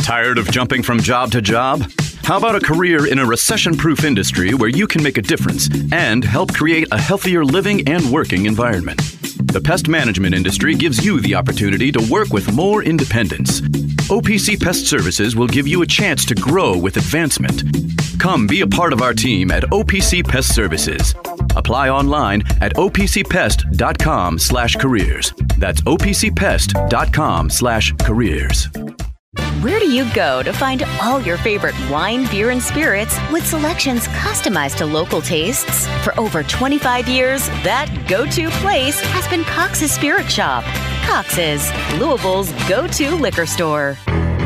Tired of jumping from job to job? How about a career in a recession-proof industry where you can make a difference and help create a healthier living and working environment? The pest management industry gives you the opportunity to work with more independence. OPC Pest Services will give you a chance to grow with advancement. Come be a part of our team at OPC Pest Services. Apply online at opcpest.com/careers. That's opcpest.com/careers. Where do you go to find all your favorite wine, beer, and spirits with selections customized to local tastes? For over 25 years, that go-to place has been Cox's Spirit Shop. Cox's, Louisville's go-to liquor store.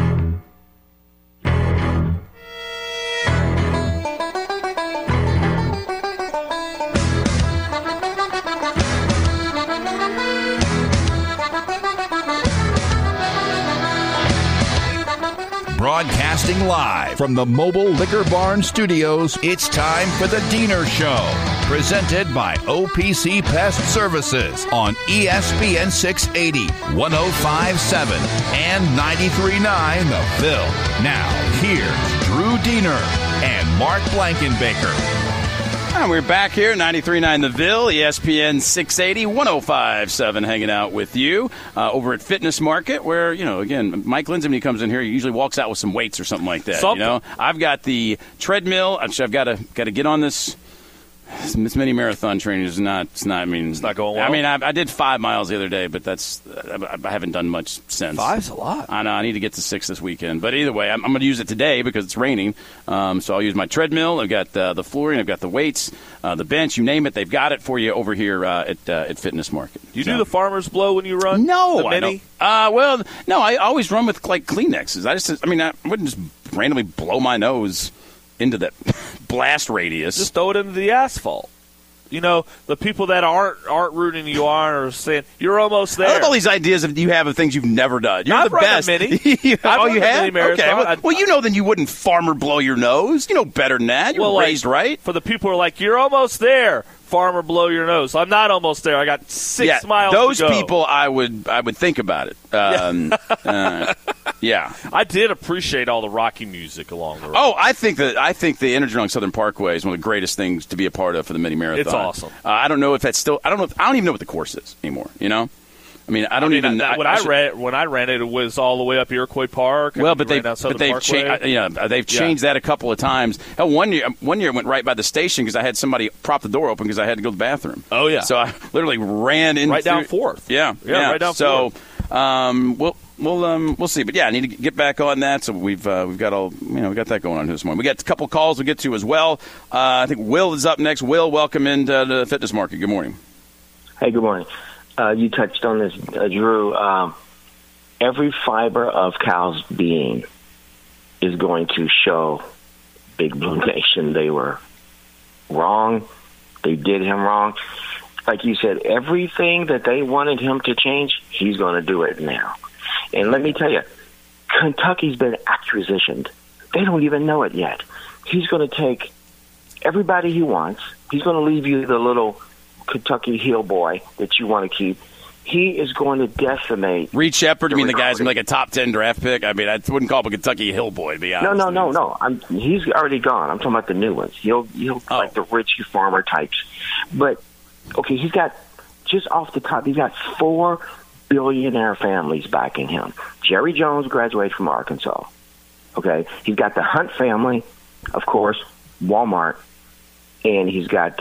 Broadcasting live from the Mobile Liquor Barn Studios, it's time for the Diener Show, presented by OPC Pest Services on ESPN 680, 105.7, and 93.9 The Ville. Now, here's Drew Diener and Mark Blankenbaker. We're back here, 93.9 The Ville, ESPN 680, 105.7, hanging out with you over at Fitness Market, where, you know, again, Mike Lindsay, when he comes in here, he usually walks out with some weights or something like that. You know, I've got the treadmill. Actually, I've got to get on this. This mini marathon training is not. It's not going well. I mean, I did 5 miles the other day, but I haven't done much since. 5's a lot. I know. I need to get to 6 this weekend. But either way, I'm going to use it today because it's raining. So I'll use my treadmill. I've got the flooring. I've got the weights, the bench. You name it, they've got it for you over here at Fitness Market. Do you do the farmer's blow when you run? No, the mini? Well, no. I always run with like Kleenexes. I wouldn't just randomly blow my nose into that blast radius. Just throw it into the asphalt. You know, the people that aren't rooting you on are saying, you're almost there. I love all these ideas you have of things you've never done. You're I've the best. Run a mini. You have? Mini marathon. Okay. Well, you know then you wouldn't farmer blow your nose. You know better than that. You're raised right. For the people who are like, you're almost there, farmer blow your nose. I'm not almost there. I got 6 miles those to go. People, I would think about it. Yeah. I did appreciate all the Rocky music along the road. Oh, I think the Energy Drink Southern Parkway is one of the greatest things to be a part of for the mini marathon. It's awesome. I don't know if that's still. I don't even know what the course is anymore. You know. When I ran it was all the way up Iroquois Park. Well, but they've changed that a couple of times. Hell, one year it went right by the station because I had somebody prop the door open because I had to go to the bathroom. Oh yeah. So I literally ran in right down 4th. Yeah, right down 4th. So we'll see. But yeah, I need to get back on that. So we've got all we got that going on this morning. We got a couple calls we'll get to as well. I think Will is up next. Will, welcome into the Fitness Market. Good morning. Hey, good morning. You touched on this, Drew. Every fiber of Cal's being is going to show Big Blue Nation they were wrong. They did him wrong. Like you said, everything that they wanted him to change, he's going to do it now. And let me tell you, Kentucky's been acquisitioned. They don't even know it yet. He's going to take everybody he wants. He's going to leave you the little Kentucky heel boy that you want to keep. He is going to decimate. Reed Shepherd, you mean the guy's like a top 10 draft pick? I mean, I wouldn't call him a Kentucky hill boy, to be honest. No. He's already gone. I'm talking about the new ones. He'll like the rich farmer types. But, okay, he's got, just off the top, he's got 4 billionaire families backing him. Jerry Jones graduated from Arkansas. Okay, he's got the Hunt family, of course, Walmart, and he's got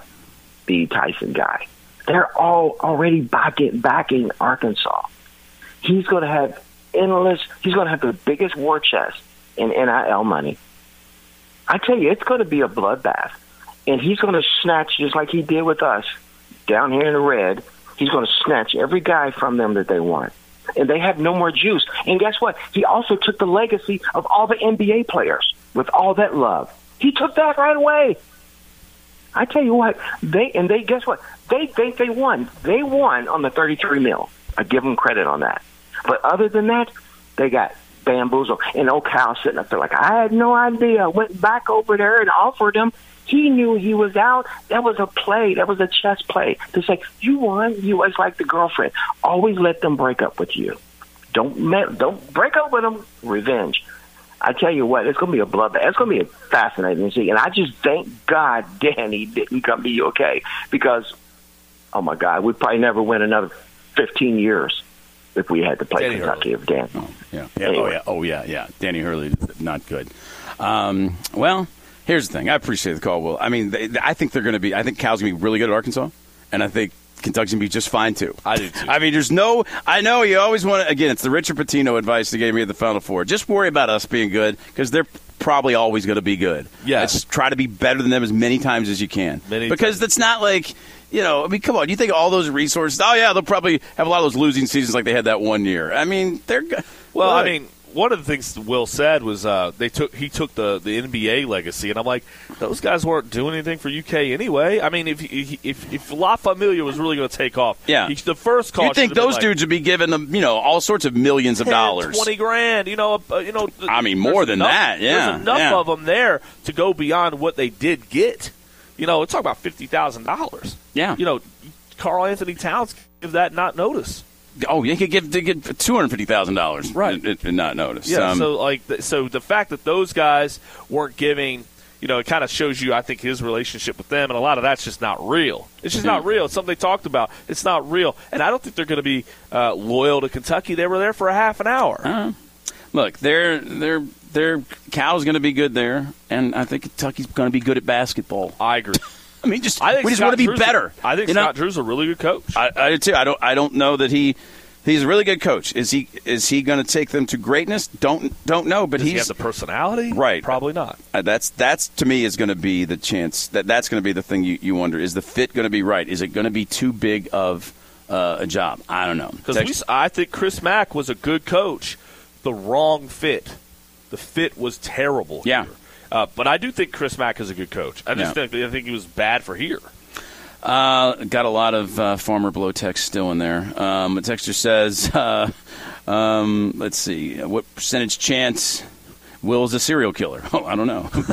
the Tyson guy. They're all already backing Arkansas. He's going to have he's going to have the biggest war chest in NIL money. I tell you, it's going to be a bloodbath. And he's going to snatch, just like he did with us down here in the red, he's going to snatch every guy from them that they want. And they have no more juice. And guess what? He also took the legacy of all the NBA players with all that love. He took that right away. I tell you what, guess what? They won. They won on the 33 mil. I give them credit on that. But other than that, they got bamboozled. And old Cal sitting up there like, I had no idea. Went back over there and offered him. He knew he was out. That was a play. That was a chess play. To say, you won. You was like the girlfriend. Always let them break up with you. Don't break up with them. Revenge. I tell you what, it's going to be a bloodbath. It's going to be a fascinating to see. And I just thank God Danny didn't come to UK because, oh, my God, we'd probably never win another 15 years if we had to play Danny Kentucky with Dan. Oh, yeah. Anyway. Oh, yeah. Danny Hurley, not good. Well, here's the thing. I appreciate the call, Will. I mean, I think they're going to be – I think Cal's going to be really good at Arkansas, and I think Kentucky's going to be just fine, too. I do, too. I mean, there's no – I know you always want to – again, it's the Richard Pitino advice they gave me at the Final Four. Just worry about us being good because they're probably always going to be good. Yeah. Just try to be better than them as many times as you can. Because times. that's not like – I mean, come on. You think all those resources? Oh, yeah, they'll probably have a lot of those losing seasons like they had that one year. I mean, they're good. Well, I mean, one of the things Will said was he took the NBA legacy, and I'm like, those guys weren't doing anything for UK anyway. I mean, if La Familia was really going to take off, the first call. You think those dudes would be giving them, all sorts of millions of dollars, $20,000, I mean, more than that. Yeah, there's enough of them there to go beyond what they did get. We're talking about $50,000. Yeah. Karl Anthony Towns give that not notice. Oh, you could give $250,000, right, and not notice. Yeah. So the fact that those guys weren't giving, it kind of shows you, I think, his relationship with them, and a lot of that's just not real. It's just not real. It's something they talked about. It's not real, and I don't think they're going to be loyal to Kentucky. They were there for a half an hour. Look, Cal's going to be good there, and I think Kentucky's going to be good at basketball. I agree. I mean, we just want to be better. I think Scott Drew's a really good coach. I do too. I don't know that he's a really good coach. Is he going to take them to greatness? Don't know. But Does he have the personality? Right. Probably not. That's to me is going to be the chance. That's going to be the thing you wonder. Is the fit going to be right? Is it going to be too big of a job? I don't know. Because I think Chris Mack was a good coach. The wrong fit. The fit was terrible. Yeah. But I do think Chris Mack is a good coach. I think he was bad for here. Got a lot of Farmer Blow text still in there. A texter says, let's see, what percentage chance Will's a serial killer? Oh, I don't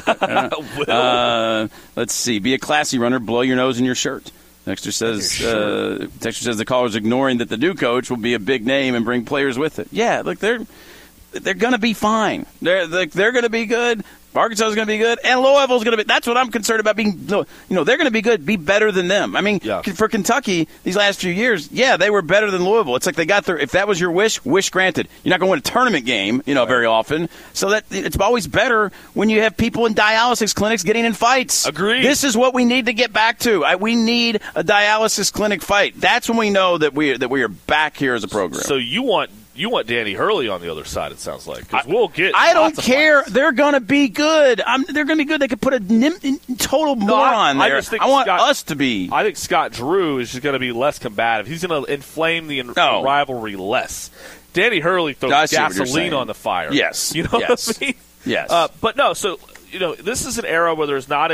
know. Let's see. Be a classy runner. Blow your nose in your shirt. Texter says the caller's ignoring that the new coach will be a big name and bring players with it. Yeah, look, they're going to be fine. They're going to be good. Arkansas is going to be good, and Louisville's going to be. That's what I'm concerned about. They're going to be good. Be better than them. I mean, for Kentucky, these last few years, they were better than Louisville. It's like they got their. If that was your wish granted. You're not going to win a tournament game, very often. So that it's always better when you have people in dialysis clinics getting in fights. Agreed. This is what we need to get back to. We need a dialysis clinic fight. That's when we know that we are back here as a program. So you want Danny Hurley on the other side, it sounds like. Because we'll get I don't lots of care. fights. They're going to be good. They're going to be good. They could put a total moron there. I want us to be. I think Scott Drew is just going to be less combative. He's going to inflame the rivalry less. Danny Hurley throws gasoline on the fire. Yes. You know what I mean? Yes. But no, so, this is an era where there's not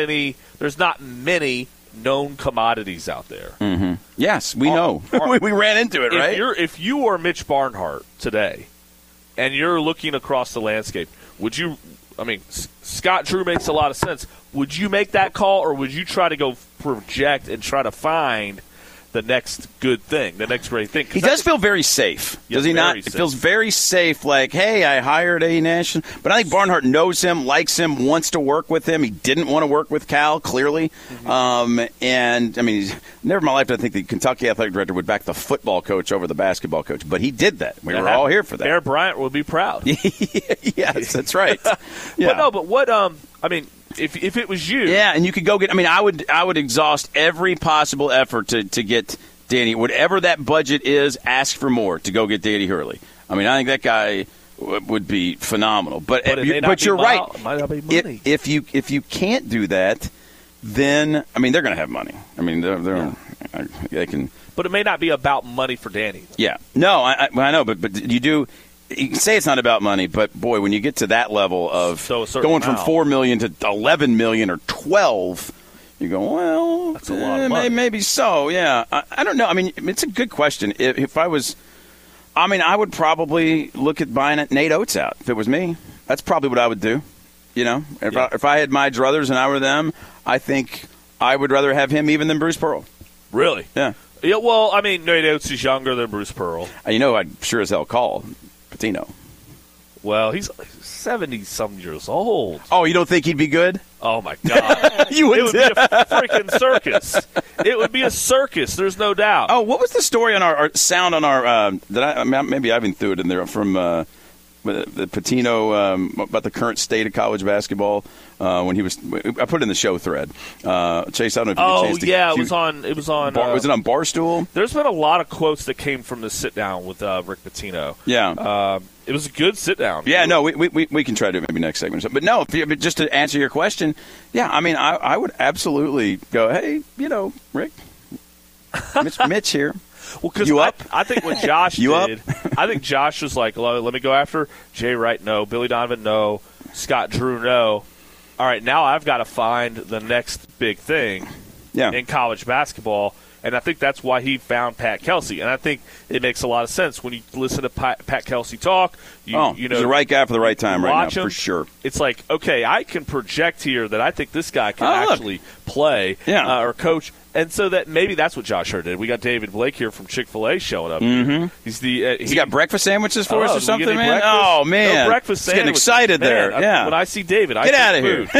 many known commodities out there. Mm-hmm. Yes, we know. We ran into it, right? If you are Mitch Barnhart today, and you're looking across the landscape, would you? I mean, Scott Drew makes a lot of sense. Would you make that call, or would you try to go project and try to find the next good thing, the next great thing? He does feel very safe, does he not? It feels very safe, like, hey, I hired a national. But I think Barnhart knows him, likes him, wants to work with him. He didn't want to work with Cal, clearly. Mm-hmm. And, I mean, never in my life did I think the Kentucky athletic director would back the football coach over the basketball coach. But he did that. We were all here for that. Bear Bryant would be proud. Yes, that's right. Yeah. But what, I mean, If it was you, and you could go get. I mean, I would exhaust every possible effort to get Danny. Whatever that budget is, ask for more to go get Danny Hurley. I mean, I think that guy would be phenomenal. But you're right. It might not be money. If you can't do that, then I mean they're going to have money. I mean they can. But it may not be about money for Danny. Yeah. No, I know, but you do. You can say it's not about money, but boy, when you get to that level of going from $4 million to $11 million or $12, you go, well, that's a lot of money. Maybe so. Yeah, I don't know. I mean, it's a good question. If I was, I mean, I would probably look at buying Nate Oates out if it was me. That's probably what I would do. If I had my druthers and I were them, I think I would rather have him even than Bruce Pearl. Really? Yeah. Yeah. Well, I mean, Nate Oates is younger than Bruce Pearl. I'd sure as hell call. Pitino. Well, he's 70-some years old. Oh, you don't think he'd be good? Oh, my God. You would it would be a freaking circus. It would be a circus. There's no doubt. Oh, what was the story on our sound on our maybe I even threw it in there from the Pitino about the current state of college basketball when he was. I put it in the show thread. Chase, I don't know if you had a chance to. Yeah, it was on. Was it on Barstool? There's been a lot of quotes that came from the sit down with Rick Pitino. Yeah. It was a good sit down. Yeah, no, we can try to do it maybe next segment. But no, but just to answer your question, yeah, I mean, I would absolutely go, hey, Rick, Mitch here. Well, because I think what Josh did, I think Josh was like, let me go after Jay Wright, no. Billy Donovan, no. Scott Drew, no. All right, now I've got to find the next big thing in college basketball. And I think that's why he found Pat Kelsey. And I think it makes a lot of sense when you listen to Pat Kelsey talk. You know, he's the right guy for the right time right now, for sure. It's like, okay, I can project here that I think this guy can actually play or coach. And so that maybe that's what Josh Hurd did. We got David Blake here from Chick-fil-A showing up. Mm-hmm. He's the he got breakfast sandwiches for us or something, man? Breakfast? Oh, man. No breakfast sandwiches. Getting excited there. When I see David, Get out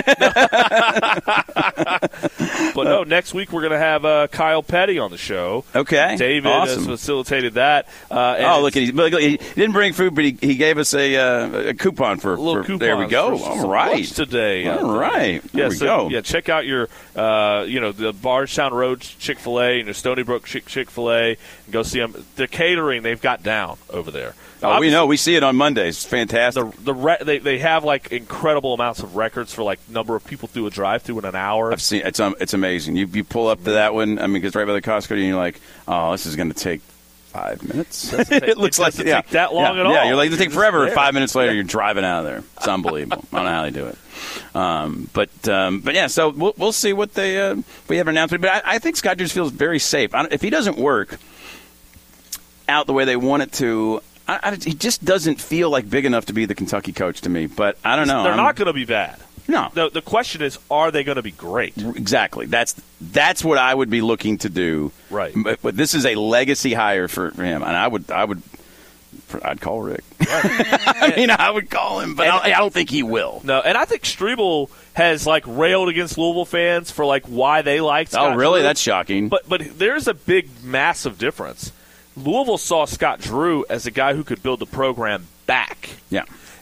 of here. But no, next week we're going to have Kyle Petty on the show. Okay. David has facilitated that. Look, he didn't bring food, but he gave us a coupon for coupon. There we go. All right. Today. All right. There we go. Yeah, check out your, the Bardstown Road Chick-fil-A and your Stony Brook Chick-fil-A and go see them. The catering they've got down over there. Oh, we know. We see it on Mondays. It's fantastic. They have like incredible amounts of records for like number of people through a drive-through in an hour. I've seen it's amazing. You pull up to that one. I mean, because right by the Costco, and you're like, oh, this is going to take 5 minutes. It looks like it take that long at all. Yeah, you're like, it'll take forever. 5 minutes later, you're driving out of there. It's unbelievable. I don't know how they do it. But yeah, so we'll see what we have an announcement. But I think Scott Drews feels very safe. If he doesn't work out the way they want it to, he just doesn't feel like big enough to be the Kentucky coach to me. But I don't know. They're not going to be bad. No. The question is, are they going to be great? Exactly. That's what I would be looking to do. Right. But this is a legacy hire for him, and I'd call Rick. Right. I would call him, but I don't think he will. No, and I think Strebel has like railed against Louisville fans for like why they liked Scott Oh, really? Drew. That's shocking. But there's a big, massive difference. Louisville saw Scott Drew as a guy who could build the program back. Yeah.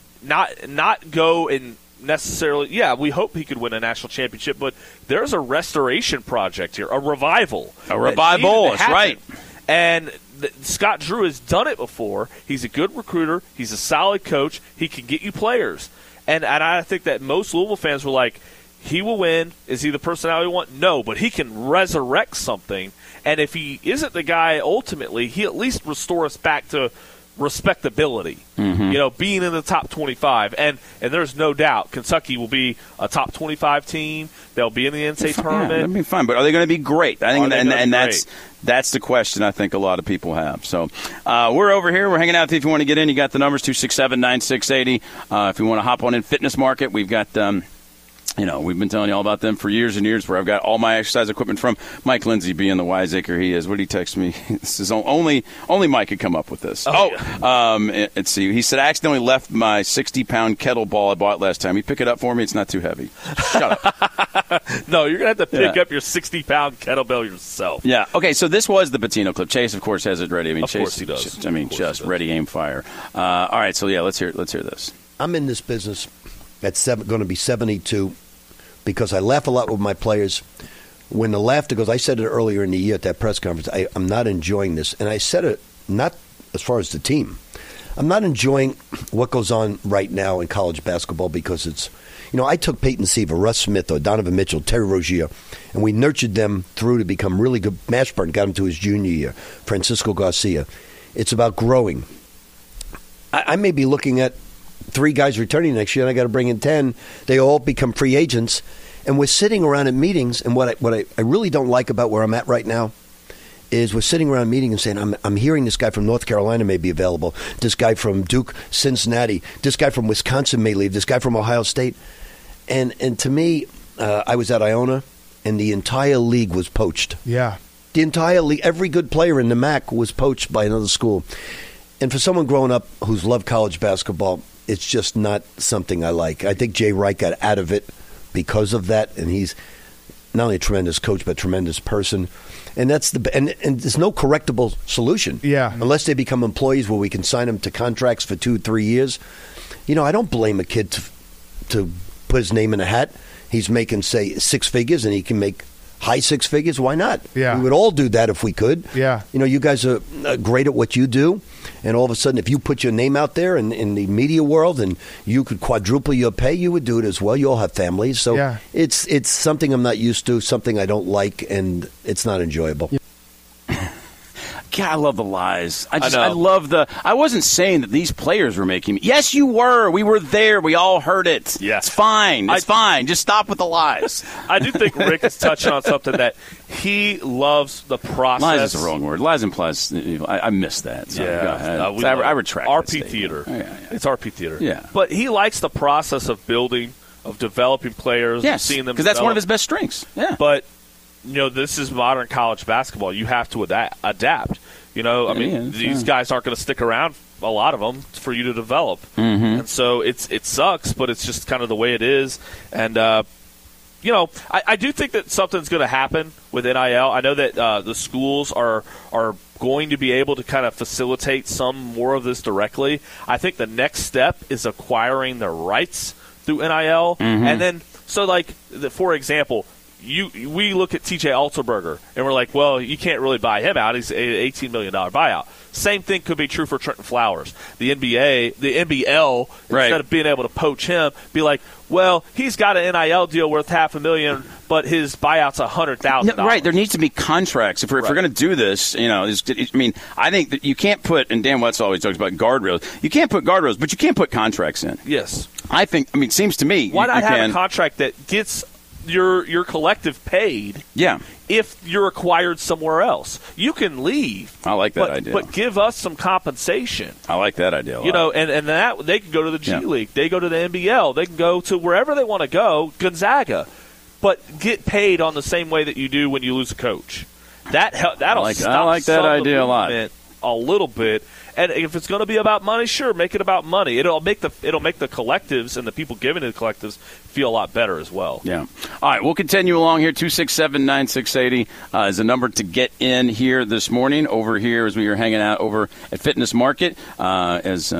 Not go and necessarily, we hope he could win a national championship, but there's a restoration project here, a revival. That's right. And Scott Drew has done it before. He's a good recruiter. He's a solid coach. He can get you players. And I think that most Louisville fans were like, he will win. Is he the personality we want? No, but he can resurrect something. And if he isn't the guy ultimately, he at least restore us back to respectability, being in the top 25. And there's no doubt Kentucky will be a top 25 team. They'll be in the NCAA tournament. Yeah, that'll be fine. But are they going to be great? I think, that's the question I think a lot of people have. So we're over here. We're hanging out with you. If you want to get in, you got the numbers 267-9680. If you want to hop on in Fitness Market, we've got we've been telling you all about them for years and years, where I've got all my exercise equipment from Mike Lindsay, being the wiseacre he is. What did he text me? This is only Mike could come up with this. Let's see. He said, I accidentally left my 60-pound kettlebell I bought last time. You pick it up for me? It's not too heavy. Shut up. No, you're going to have to pick up your 60-pound kettlebell yourself. Yeah. Okay, so this was the Patino clip. Chase, of course, has it ready. Of course he does. Just ready, aim, fire. All right, so let's hear this. I'm in this business that's going to be 72 because I laugh a lot with my players. When the laughter goes, I said it earlier in the year at that press conference, I'm not enjoying this. And I said it not as far as the team. I'm not enjoying what goes on right now in college basketball because it's, I took Peyton Siva, Russ Smith, or Donovan Mitchell, Terry Rozier, and we nurtured them through to become really good. Mashburn got him to his junior year. Francisco Garcia. It's about growing. I may be looking at 3 guys returning next year, and I got to bring in 10. They all become free agents, and we're sitting around at meetings. And what I really don't like about where I'm at right now is we're sitting around meeting and saying, I'm hearing this guy from North Carolina may be available, this guy from Duke, Cincinnati, this guy from Wisconsin may leave, this guy from Ohio State, and to me, I was at Iona, and the entire league was poached. Yeah, the entire league, every good player in the MAC was poached by another school. And for someone growing up who's loved college basketball, it's just not something I like. I think Jay Wright got out of it because of that, and he's not only a tremendous coach but a tremendous person. And that's and there's no correctable solution. Yeah. Unless they become employees where we can sign them to contracts for 2-3 years. I don't blame a kid to put his name in a hat. He's making, say, 6 figures, and he can make high 6 figures. Why not? Yeah. We would all do that if we could. Yeah. You guys are great at what you do, and all of a sudden, if you put your name out there in the media world and you could quadruple your pay, you would do it as well. You all have families. So it's something I'm not used to, something I don't like, and it's not enjoyable. Yeah. God, I love the lies. I love the. I wasn't saying that these players were making me. Yes, you were. We were there. We all heard it. Yeah. It's fine. It's fine. Just stop with the lies. I do think Rick is touching on something that he loves the process. Lies is the wrong word. Lies implies. I missed that. So I retract. RP theater. Yeah. It's RP theater. Yeah. But he likes the process of building, of developing players, yes, seeing them. Because that's one of his best strengths. Yeah. But this is modern college basketball. You have to adapt. These guys aren't going to stick around, a lot of them, for you to develop. Mm-hmm. And so it sucks, but it's just kind of the way it is. And, I do think that something's going to happen with NIL. I know that the schools are going to be able to kind of facilitate some more of this directly. I think the next step is acquiring the rights through NIL. Mm-hmm. And then, for example, we look at TJ Alterberger, and we're like, well, you can't really buy him out. He's an $18 million buyout. Same thing could be true for Trenton Flowers. The NBL, instead of being able to poach him, be like, well, he's got an NIL deal worth $500,000, but his buyout's $100,000. No, right. There needs to be contracts. If we're going to do this, I think that you can't put, and Dan Wetzel always talks about guardrails. You can't put guardrails, but you can put contracts in. Yes. It seems to me. Why not have a contract that gets your collective paid if you're acquired somewhere else? You can leave. I like that idea. But give us some compensation. I like that idea a lot. And that they can go to the G League. They go to the NBL. They can go to wherever they want to go, Gonzaga. But get paid on the same way that you do when you lose a coach. That'll stop I like that idea a lot. A little bit. And if it's going to be about money, sure, make it about money. It'll make the collectives and the people giving to the collectives feel a lot better as well. Yeah. All right, we'll continue along here. 267-9680 is the number to get in here this morning. Over here, as we were hanging out over at Fitness Market, where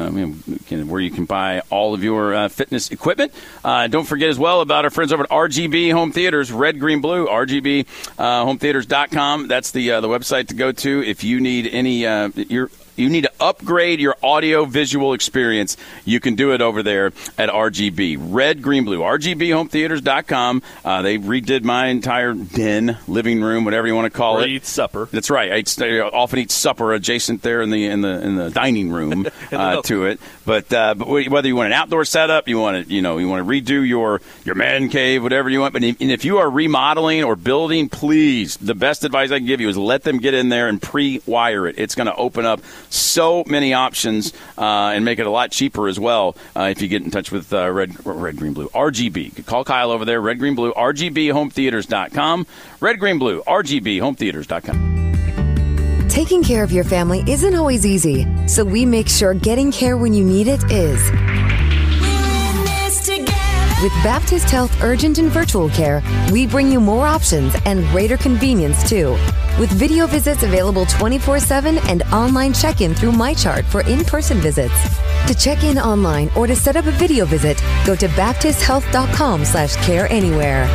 you can buy all of your fitness equipment. Don't forget as well about our friends over at RGB Home Theaters, Red, Green, Blue, RGBHometheaters.com. That's the website to go to if you need any you need to upgrade your audio-visual experience. You can do it over there at RGB. Red, Green, Blue. RGBHometheaters.com. They redid my entire den, living room, whatever you want to call it. Eat supper. That's right. I often eat supper adjacent there in the dining room to it. But whether you want an outdoor setup, you want to redo your man cave, whatever you want. But if you are remodeling or building, please, the best advice I can give you is let them get in there and pre-wire it. It's going to open up so many options and make it a lot cheaper as well if you get in touch with Red, Green, Blue. RGB. You can call Kyle over there, Red, Green, Blue, RGBHometheaters.com. Red, Green, Blue, RGBHometheaters.com. Taking care of your family isn't always easy, so we make sure getting care when you need it is. With Baptist Health Urgent and Virtual Care, we bring you more options and greater convenience, too. With video visits available 24/7 and online check-in through MyChart for in-person visits. To check in online or to set up a video visit, go to baptisthealth.com/careanywhere.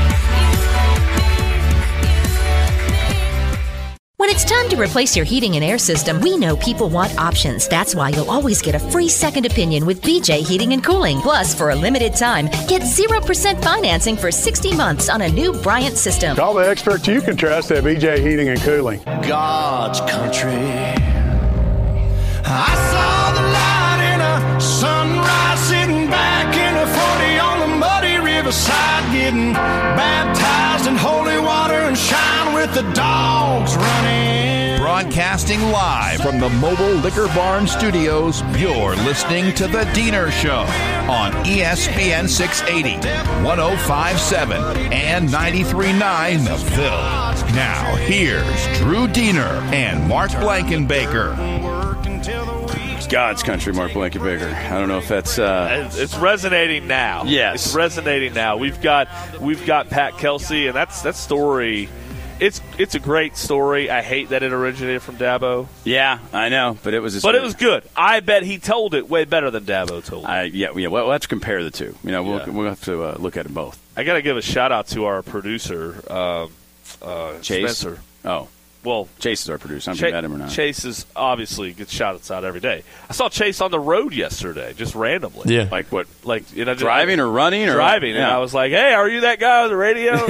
When it's time to replace your heating and air system, we know people want options. That's why you'll always get a free second opinion with BJ Heating and Cooling. Plus, for a limited time, get 0% financing for 60 months on a new Bryant system. Call the experts you can trust at BJ Heating and Cooling. God's country. I saw the light in a sunrise, sitting back in a 40 on the muddy riverside, getting baptized in holy water and shine with the dogs running. Broadcasting live from the Mobile Liquor Barn Studios, you're listening to The Diener Show on ESPN 680, 105.7, and 93.9 The Ville. Now, here's Drew Diener and Mark Blankenbaker. God's country, Mark Blankenbaker. I don't know if that's it's resonating now. Yes, it's resonating now. We've got Pat Kelsey, and that story. It's a great story. I hate that it originated from Dabo. Yeah, I know, but it was. But it was good. I bet he told it way better than Dabo told it. Yeah. Well, we'll have to compare the two. We'll have to look at them both. I got to give a shout out to our producer, Chase. Spencer. Oh. Well, Chase is our producer. I don't know if you met him or not. Chase is obviously gets shout-outs out every day. I saw Chase on the road yesterday, just randomly. Yeah. Like what? Like driving or running? Driving. And I was like, hey, are you that guy on the radio?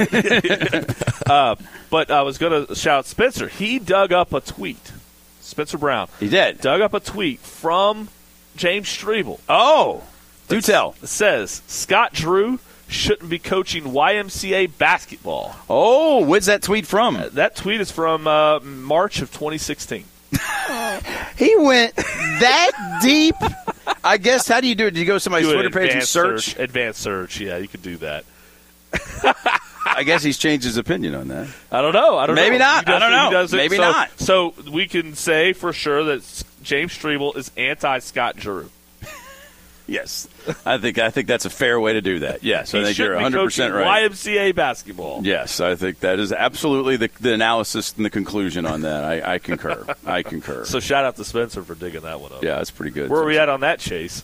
But I was going to shout Spencer. He dug up a tweet. Spencer Brown. He did. Dug up a tweet from James Strebel. Oh. Do tell. It says, Scott Drew shouldn't be coaching YMCA basketball. Oh, where's that tweet from? That tweet is from March of 2016. He went that deep. I guess, how do you do it? Do you go to somebody's Twitter page and search? Advanced search, yeah, you could do that. I guess he's changed his opinion on that. I don't know. Maybe not. I don't know. Maybe not. So we can say for sure that James Strebel is anti-Scott Drew. Yes, I think that's a fair way to do that. Yes, I think you're 100% right. YMCA basketball. Yes, I think that is absolutely the analysis and the conclusion on that. I concur. I concur. So shout out to Spencer for digging that one up. Yeah, that's pretty good. Where are we at on that, Chase?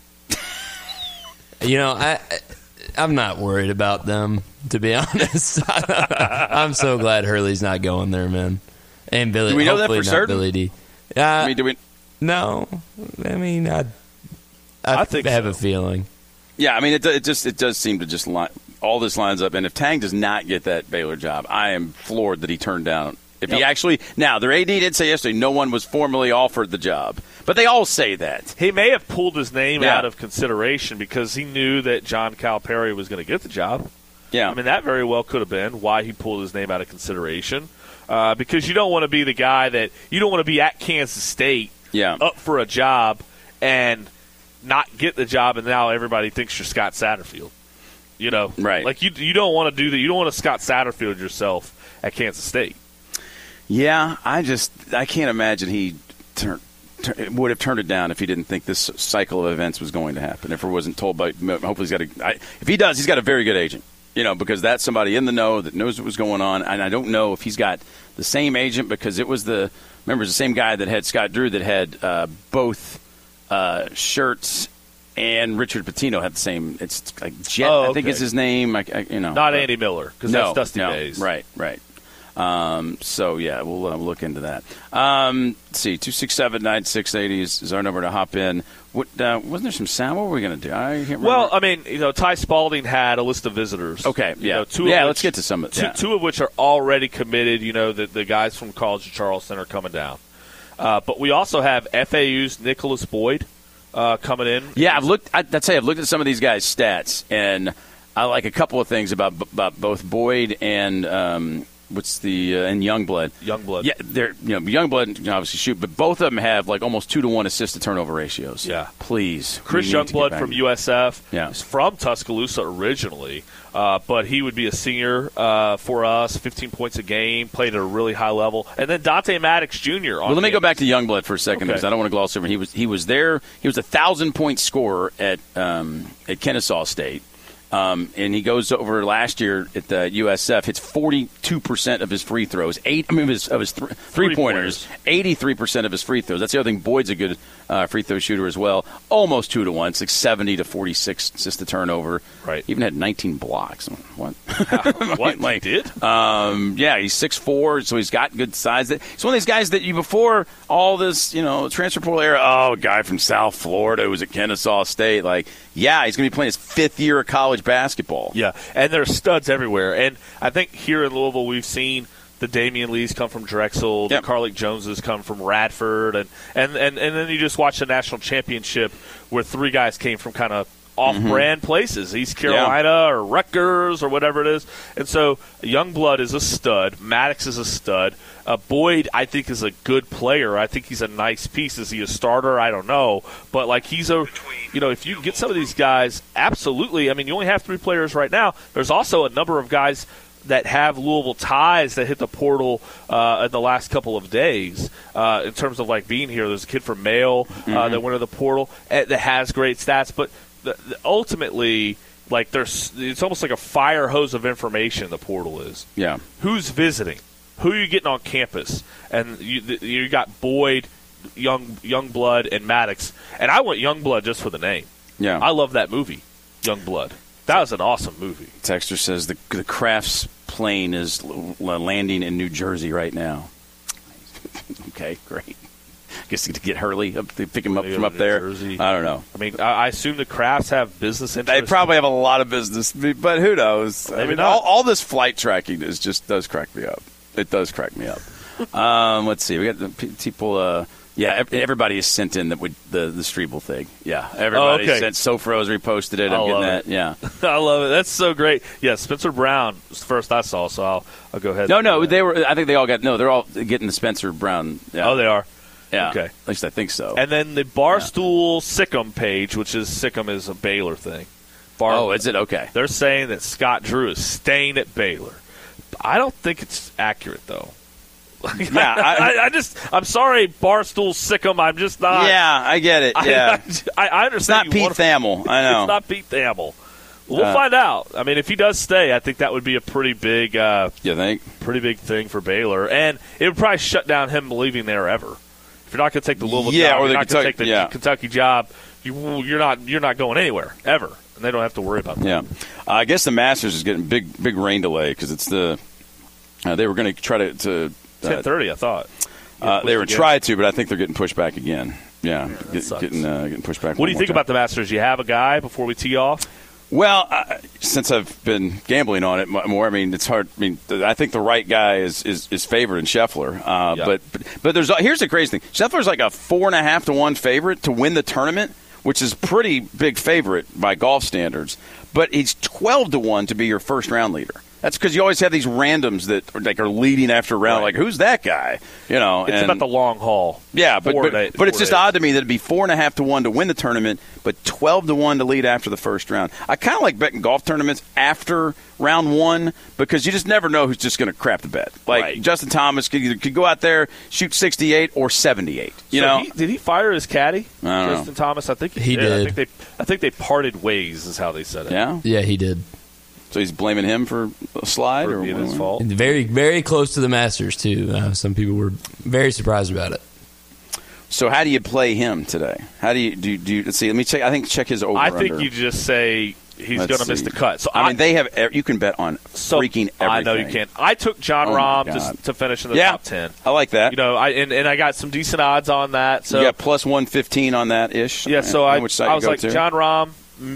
I'm not worried about them, to be honest. I'm so glad Hurley's not going there, man. And Billy. Do we know that for certain? Billy D. Do we? No. I mean, I think have a feeling. Yeah, I mean, it does seem to just all this lines up. And if Tang does not get that Baylor job, I am floored that he turned down. If he actually now, their AD did say yesterday no one was formally offered the job, but they all say that. He may have pulled his name out of consideration because he knew that John Calipari was going to get the job. Yeah, I mean that very well could have been why he pulled his name out of consideration. Because you don't want to be the guy that you don't want to be at Kansas State, up for a job and not get the job, and now everybody thinks you're Scott Satterfield. Right? Like you don't want to do that. You don't want to Scott Satterfield yourself at Kansas State. Yeah, I can't imagine he would have turned it down if he didn't think this cycle of events was going to happen. If it wasn't told by, hopefully if he does, he's got a very good agent. Because that's somebody in the know that knows what was going on. And I don't know if he's got the same agent because it was the same guy that had Scott Drew that had both Shirts and Richard Pitino had the same. It's like Jet, I think is his name. Not Andy Miller because that's Dusty Bays. Right. So, yeah, we'll look into that. Let's see, 267-9680 is our number to hop in. Wasn't there some sound? What were we going to do? I can't remember. Well, I mean, Ty Spalding had a list of visitors. Okay, yeah. Let's get to some of it. Two of which are already committed. The guys from College of Charleston are coming down. But we also have FAU's Nicholas Boyd coming in. Yeah, I've looked at some of these guys' stats, and I like a couple of things about both Boyd and and Youngblood. Youngblood. Yeah, they're Youngblood can obviously shoot, but both of them have like almost 2-to-1 assist to turnover ratios. Yeah, please. Chris Youngblood from USF. Is from Tuscaloosa originally, but he would be a senior for us. 15 points a game, played at a really high level, and then Dante Maddox Jr. Let me go back to Youngblood for a second because I don't want to gloss over. He was there. He was a 1,000-point scorer at Kennesaw State. And he goes over last year at the USF, hits 42% of his free throws, of his three-pointers, 83% of his free throws. That's the other thing. Boyd's a good free throw shooter as well. Almost 2-to-1. It's like 70-46 assist to turnover. Right. Even had 19 blocks. What? What? He did? Yeah, he's 6'4", so he's got good size. He's one of these guys that before all this, transfer portal era, a guy from South Florida who was at Kennesaw State, he's going to be playing his 5th year of college basketball. Yeah, and there's studs everywhere. And I think here in Louisville we've seen the Damian Lees come from Drexel, the Carlick Joneses come from Radford, and then you just watch the national championship where 3 guys came from kind of off-brand places, East Carolina or Rutgers or whatever it is. And so Youngblood is a stud. Maddox is a stud. Boyd, I think, is a good player. I think he's a nice piece. Is he a starter? I don't know. But, he's if you get some of these guys, absolutely. I mean, you only have 3 players right now. There's also a number of guys that have Louisville ties that hit the portal in the last couple of days in terms of like being here. There's a kid from Mail that went to the portal that has great stats, but ultimately, like it's almost like a fire hose of information. The portal is. Yeah. Who's visiting? Who are you getting on campus? And you got Boyd, Youngblood, and Maddox. And I went Youngblood just for the name. Yeah. I love that movie, Youngblood. That was an awesome movie. Texter says the Crafts plane is landing in New Jersey right now. Okay, great. Guess to get Hurley, pick him up from up there. Jersey. I don't know. I mean, I assume the Crafts have business interests. They probably have a lot of business, but who knows? Maybe I mean, not. all this flight tracking does crack me up. It does crack me up. Let's see. We got the people. Everybody has sent in the Strebel thing. Yeah, everybody sent. Sofro's reposted it. I'm getting that. Yeah, I love it. That's so great. Yeah, Spencer Brown was the first I saw, so I'll go ahead. No, they were. I think they all got. No, they're all getting the Spencer Brown. Yeah. Oh, they are. Yeah. Okay. At least I think so. And then the Barstool Sikkim page, which is Sikkim is a Baylor thing. Is it? Okay. They're saying that Scott Drew is staying at Baylor. I don't think it's accurate, though. Yeah, I'm sorry, Barstool Sikkim. I'm just not. Yeah, I get it. Yeah, I understand. It's not Pete Thamel. I know. It's not Pete Thamel. We'll find out. I mean, if he does stay, I think that would be a pretty big. You think? Pretty big thing for Baylor, and it would probably shut down him leaving there ever. If you're not going to take the Louisville job, or you're not going to take the Kentucky job, you're not going anywhere ever, and they don't have to worry about that. Yeah, I guess the Masters is getting big rain delay because it's the they were going to try to 10:30. I thought they were trying to, but I think they're getting pushed back again. Yeah, getting pushed back. What do you think about the Masters? You have a guy before we tee off? Well, since I've been gambling on it more, I mean, it's hard. I mean, I think the right guy is favored in Scheffler. But here's the crazy thing: Scheffler's like a 4.5 to 1 favorite to win the tournament, which is pretty big favorite by golf standards. But he's 12 to 1 to be your first round leader. That's because you always have these randoms that are leading after a round. Right. Like, who's that guy? It's about the long haul. Yeah, but it's just odd to me that it'd be 4.5 to 1 to win the tournament, but 12 to 1 to lead after the first round. I kind of like betting golf tournaments after round one because you just never know who's just going to crap the bed. Like Justin Thomas could go out there, shoot 68 or 78. Did he fire his caddy? I don't know. Justin Thomas, I think he did. I think they parted ways, is how they said it. Yeah, he did. So he's blaming him for a slide, or being his fault. Very, very close to the Masters too. Some people were very surprised about it. So how do you play him today? How do you let's see? Let me check. I think check his over. I think you just say he's going to miss the cut. So I mean, they have. You can bet on freaking everything. I know you can. I took John Rahm to finish in the top 10. I like that. I got some decent odds on that. So you got plus 115 on that ish. Yeah. So I was like to? John Rahm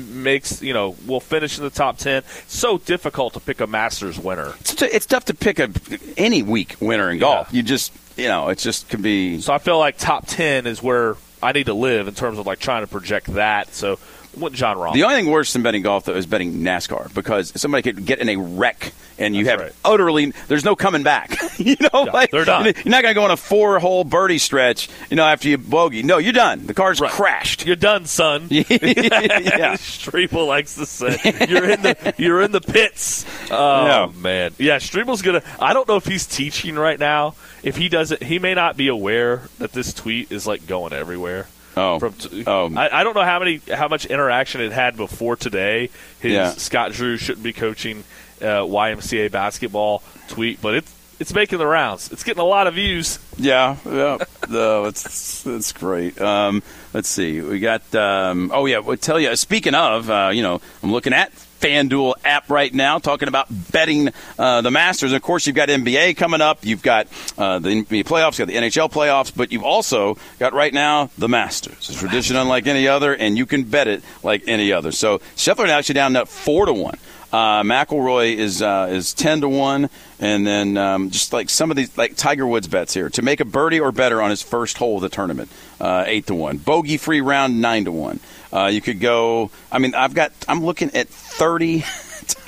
will finish in the top 10. So difficult to pick a Masters winner. It's tough to pick any week winner in golf. You just it just could be. So I feel like top 10 is where I need to live in terms of like trying to project that. So what John Rahm. The only thing worse than betting golf though is betting NASCAR because somebody could get in a wreck and you have utterly there's no coming back. They're done. You're not going to go on a 4-hole birdie stretch. After you bogey. No, you're done. The car's crashed. You're done, son. Yeah. Streeble likes to say you're in the pits. Oh man, yeah. Streeble's gonna. I don't know if he's teaching right now. If he doesn't, he may not be aware that this tweet is like going everywhere. I don't know how much interaction it had before today. Scott Drew shouldn't be coaching YMCA basketball tweet, but it's making the rounds. It's getting a lot of views. Yeah. No, it's great. Let's see. We got. We'll tell you. Speaking of, I'm looking at FanDuel app right now, talking about betting the Masters. And of course, you've got NBA coming up. You've got the NBA playoffs, you've got the NHL playoffs, but you've also got right now the Masters. It's a tradition unlike any other, and you can bet it like any other. So Scheffler actually down at 4 to 1. McIlroy is 10 to 1, and then just like some of these like Tiger Woods bets here to make a birdie or better on his first hole of the tournament, 8 to 1. Bogey free round 9 to 1. You could go. I mean, I'm looking at 30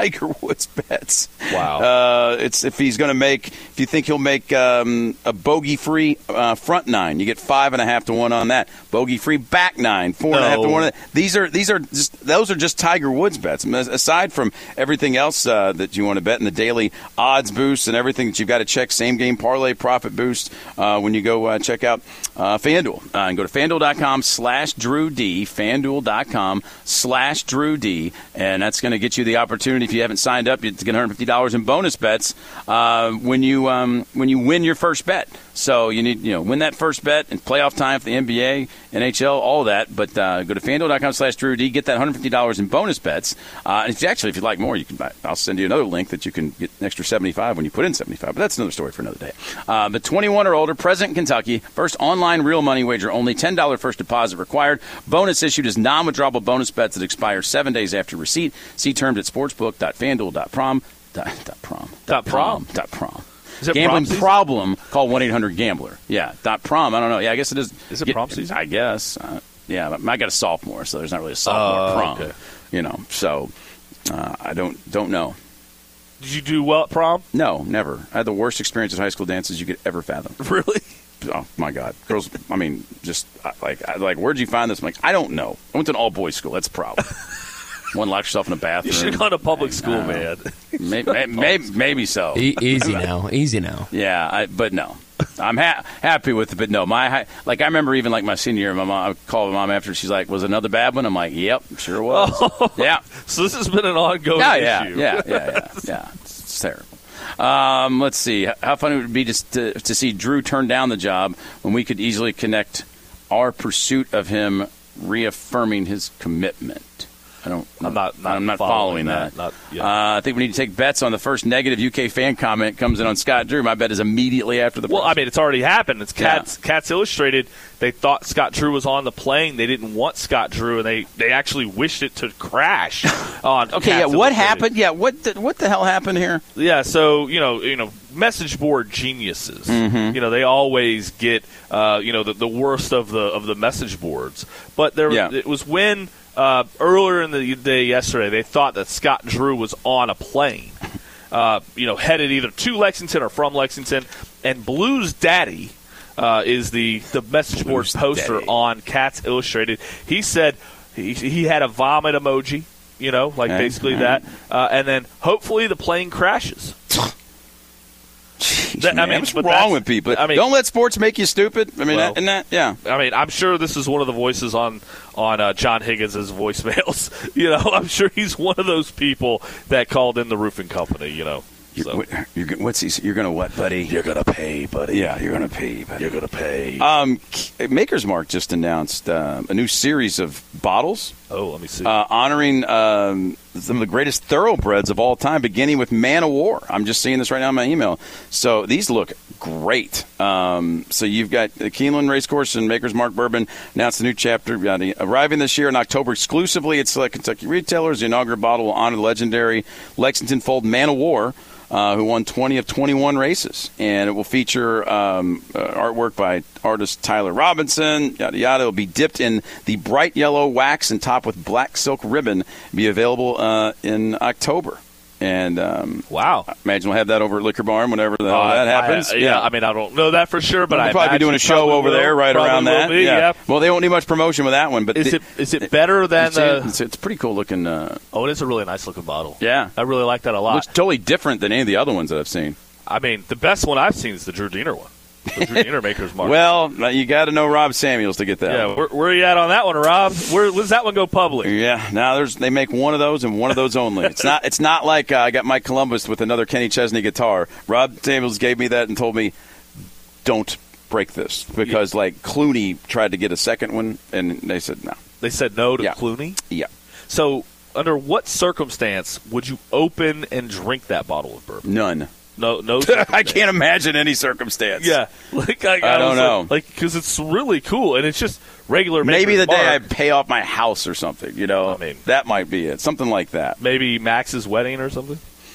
Tiger Woods bets. Wow. It's if you think he'll make a bogey-free front nine, you get 5.5 to 1 on that. Bogey-free back nine, 4.5 to 1. Those are just Tiger Woods bets. Aside from everything else that you want to bet in the daily odds boost and everything that you've got to check, same game parlay profit boost when you go check out FanDuel. And go to FanDuel.com/DrewD, FanDuel.com/DrewD, and that's going to get you the opportunity, if you haven't signed up, to get $150 in bonus bets when you win your first bet. So you need win that first bet in playoff time for the NBA, NHL, all of that. But go to FanDuel.com/DrewD, get that $150 in bonus bets. And if you'd like more, I'll send you another link that you can get an extra $75 when you put in $75. But that's another story for another day. But 21 or older, present in Kentucky, first online real money wager only, $10 first deposit required. Bonus issued as non-withdrawable bonus bets that expire 7 days after receipt. See terms at sportsbook.fanduel.prom. Is it Gambling prom problem? Call 1-800-GAMBLER. Yeah. .prom. I don't know. Yeah, I guess it is. Is it prom season? I guess. Yeah, I got a sophomore, so there's not really a sophomore prom. Okay. So I don't know. Did you do well at prom? No, never. I had the worst experience at high school dances you could ever fathom. Really? Oh my God, girls! I mean, just like, where'd you find this? I'm like, I don't know. I went to an all-boys school. That's a problem. One locked yourself in a bathroom. You should have gone to public school, man. Maybe so. Easy now. Yeah, but no. I'm happy with it, but no. I remember even like my senior year, my mom, I called my mom after. She's like, "Was another bad one?" I'm like, "Yep, sure was." Oh, yeah. So this has been an ongoing issue. Yeah. It's terrible. Let's see. How fun it would be just to see Drew turn down the job when we could easily connect our pursuit of him reaffirming his commitment. I'm not following that. I think we need to take bets on the first negative UK fan comment comes in on Scott Drew. My bet is immediately after the press. Well, I mean, it's already happened. It's Cats Illustrated. They thought Scott Drew was on the plane. They didn't want Scott Drew, and they actually wished it to crash on Okay, Cats what happened? Yeah, what the hell happened here? Yeah, so, message board geniuses. Mm-hmm. They always get, the worst of the message boards. But it was when earlier in the day yesterday, they thought that Scott Drew was on a plane, headed either to Lexington or from Lexington. And Blues Daddy is the message board poster on Cats Illustrated. He said he had a vomit emoji, basically that. And then hopefully the plane crashes. What's wrong with people? Don't let sports make you stupid. Yeah. I'm sure this is one of the voices on John Higgins' voicemails. I'm sure he's one of those people that called in the roofing company. You're going to what, buddy? You're going to pay, buddy. Yeah, you're going to pay, buddy. You're going to pay. Maker's Mark just announced a new series of bottles. Oh, let me see. Honoring some of the greatest thoroughbreds of all time, beginning with Man of War. I'm just seeing this right now in my email. So these look great. So you've got the Keeneland Racecourse and Maker's Mark Bourbon announced a new chapter arriving this year in October exclusively at select Kentucky retailers. The inaugural bottle will honor the legendary Lexington Fold Man of War, who won 20 of 21 races. And it will feature artwork by artist Tyler Robinson, yada, yada. It will be dipped in the bright yellow wax and topped with black silk ribbon. Be available in October. And wow, I imagine we'll have that over at Liquor Barn whenever the hell that happens. I don't know that for sure, but we'll probably be doing a show over there right around that. Yeah. Well, they won't need much promotion with that one. But is it better than it's pretty cool looking. It is a really nice looking bottle. Yeah, I really like that a lot. Looks totally different than any of the other ones that I've seen. The best one I've seen is the Drew Diener one. The Drew Diener Maker's Mark. Well, you got to know Rob Samuels to get that. Yeah, where are you at on that one, Rob? Where does that one go public? Yeah, now they make one of those and one of those only. It's not like I got Mike Columbus with another Kenny Chesney guitar. Rob Samuels gave me that and told me, don't break this because Clooney tried to get a second one and they said no. They said no to Clooney? Yeah. So under what circumstance would you open and drink that bottle of bourbon? None. No. I can't imagine any circumstance. Yeah, I don't know. Because it's really cool, and it's just regular. Maybe the day I pay off my house or something. That might be it. Something like that. Maybe Max's wedding or something.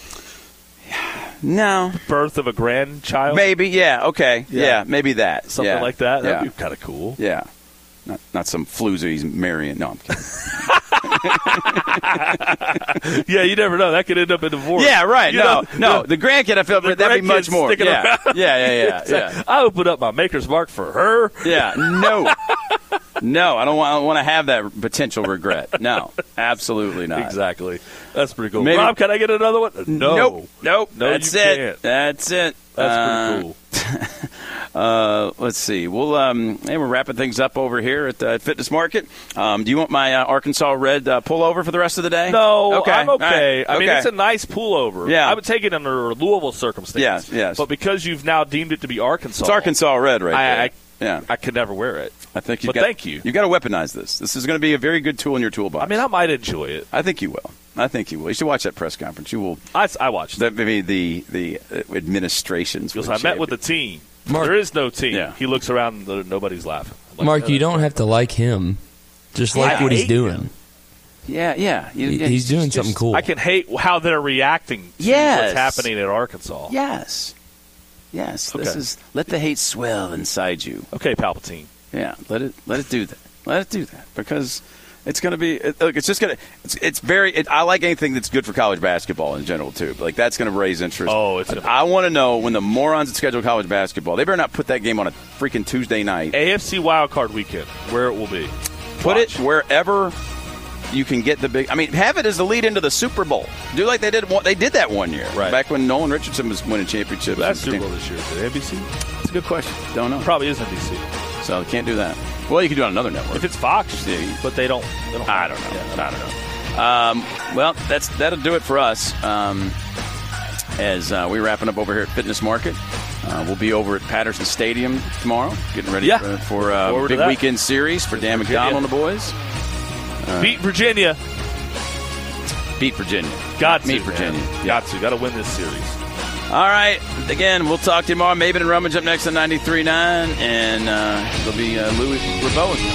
No. Birth of a grandchild. Maybe. Yeah. Okay. Yeah. Maybe that. Something like that. That'd be kind of cool. Yeah. Not some floozer he's marrying. No, I'm kidding. Yeah, you never know. That could end up in divorce. Yeah, right. You No. know? The grandkid, I feel that'd be much more. Sticking Yeah. around. Yeah. I opened up my Maker's Mark for her. Yeah, no. No, I don't want to have that potential regret. No, absolutely not. Exactly. That's pretty cool. Maybe- Rob, can I get another one? No. Nope. No, That's you it. can't. That's it. That's pretty cool. Let's see. We're wrapping things up over here at Fitness Market. Do you want my Arkansas Red pullover for the rest of the day? No, Okay. I'm okay. All right. I mean, Okay. it's a nice pullover. Yeah. I would take it under Louisville circumstances. Yes. But because you've now deemed it to be Arkansas. It's Arkansas Red right there. I could never wear it. I think thank you. You've got to weaponize this. This is going to be a very good tool in your toolbox. I mean, I might enjoy it. I think you will. You should watch that press conference. You will. I watched that. Maybe the administrations. Because I met with the team. Mark, there is no team. Yeah. He looks around, nobody's laughing. Like, Mark, you don't have to like him. Just like what he's hate doing. him. Yeah. He's doing something cool. I can hate how they're reacting to what's happening at Arkansas. Yes. Okay. This is let the hate swell inside you. Okay, Palpatine. Yeah, let it do that. Let it do that because it's going to be. Look, it's just going to. It's very. I like anything that's good for college basketball in general too. But like that's going to raise interest. Oh, I want to know when the morons that schedule college basketball. They better not put that game on a freaking Tuesday night. AFC wildcard weekend, where it will be. Put it wherever you can get the big. I mean, have it as the lead into the Super Bowl. Do like they did. They did that one year, right? Back when Nolan Richardson was winning championships. That's Super Bowl this year. Is it NBC? It's a good question. Don't know. Probably is NBC. So they can't do that. Well, you can do it on another network. If it's Fox, but they don't. I don't know. I don't know. Well, that'll do it for us. As we're wrapping up over here at Fitness Market. We'll be over at Patterson Stadium tomorrow, getting ready for a big weekend series for Dan McDonald and the boys. Beat Virginia. Beat Virginia. Got to. Beat Virginia. Got to win this series. All right. Again, we'll talk to you tomorrow. Maven and Rummage up next on 93.9. And there'll be Louis Raveau